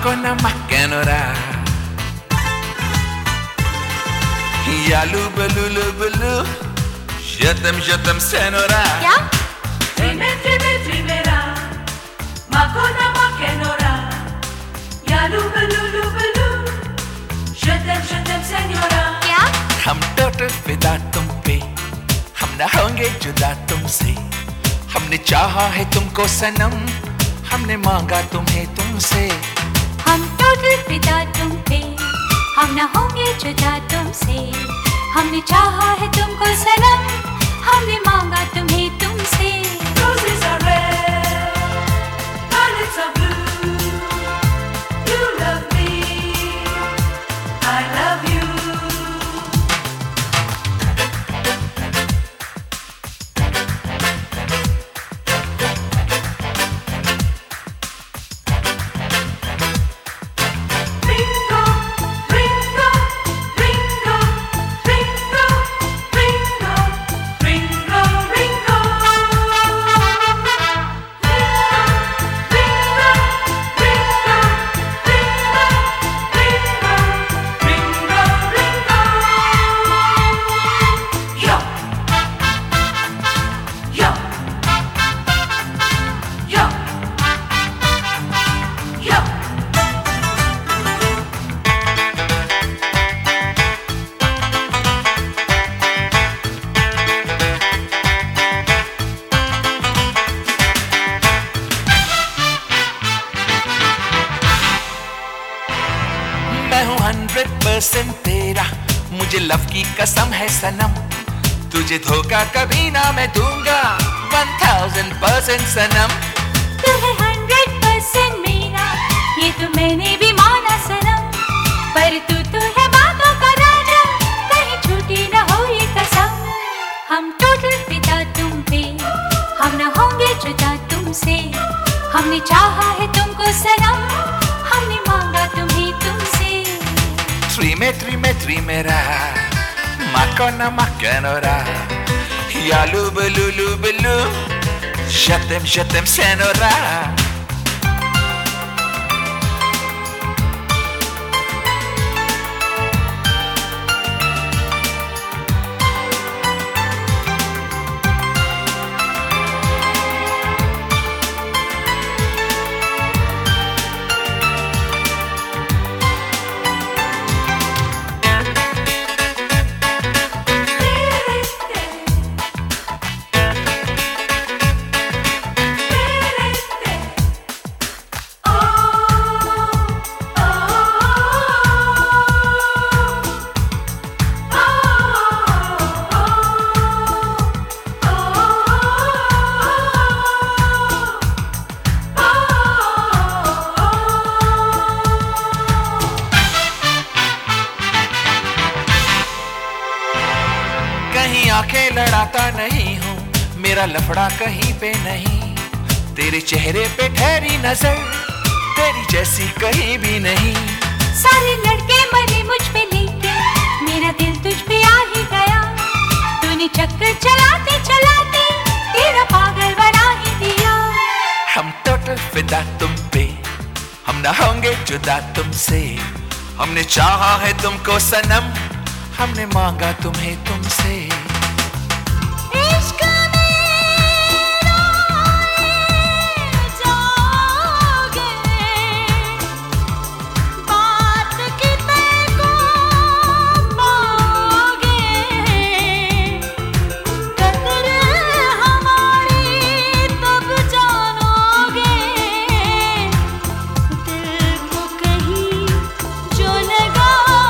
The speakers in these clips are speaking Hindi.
Makona makenora Yalu balulu balu Jatam senora क्या? Trimera Makona makenora Yalu balulu balu Jatam senora क्या? हम टोटल फिदा तुम पे हम न होंगे जुदा तुमसे हमने चाहा है तुमको सनम हमने मांगा तुम्हें तुमसे हम टोटल फिदा तुम पे हम न होंगे जुदा तुमसे हमने चाहा है तुमको सनम हमने मांगा तुम्हें तुमसे Roses are red Violets are blue You love me I love you Ringo, Ringo, Ringo, Ringo, Ringo, Ringo, Ringo. Ringo, Ringo, Yo, yo, yo, yo. मैं हूँ 100% तेरा मुझे लव की कसम है सनम तुझे धोखा कभी ना मैं दूंगा 1000% सनम तू है 100% मेरा ये तो मैंने भी माना सनम पर तू तो है बातों का राजा कहीं छूटी न हो ये कसम हम टोटल फिदा तुम पे हम न होंगे जुदा तुमसे हमने चाहा है तुमको सनम हमने मांगा तुम्हें तुमसे Trimera Makona makenora Yalu balulu balu Jatam senora कहीं आंखें लड़ाता नहीं हूँ मेरा लफड़ा कहीं पे नहीं तेरे चेहरे पे ठहरी नजर तेरी जैसी कहीं भी नहीं सारे लड़के मरे मुझ पे लेके मेरा दिल तुझ पे आ ही गया तूने चक्कर चलाते चलाते तेरा पागल बना ही दिया हम टोटल फिदा तुम पे हम न होंगे जुदा तुमसे हमने चाहा है तुमको सनम हमने मांगा तुम्हें तुमसे इश्क मेरा जागे बात की तेको पाओगे कदर हमारी तब जानोगे दिल को कहीं जो लगा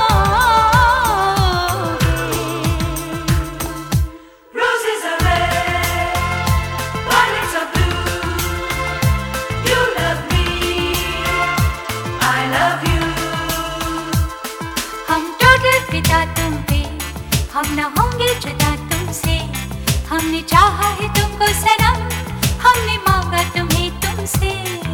Roses are red, violets are blue. You love me, I love you. हम टोटल फिदा तुम पे हम न होंगे जुदा तुमसे हमने चाहा है तुमको सनम हमने मांगा तुम्हें तुमसे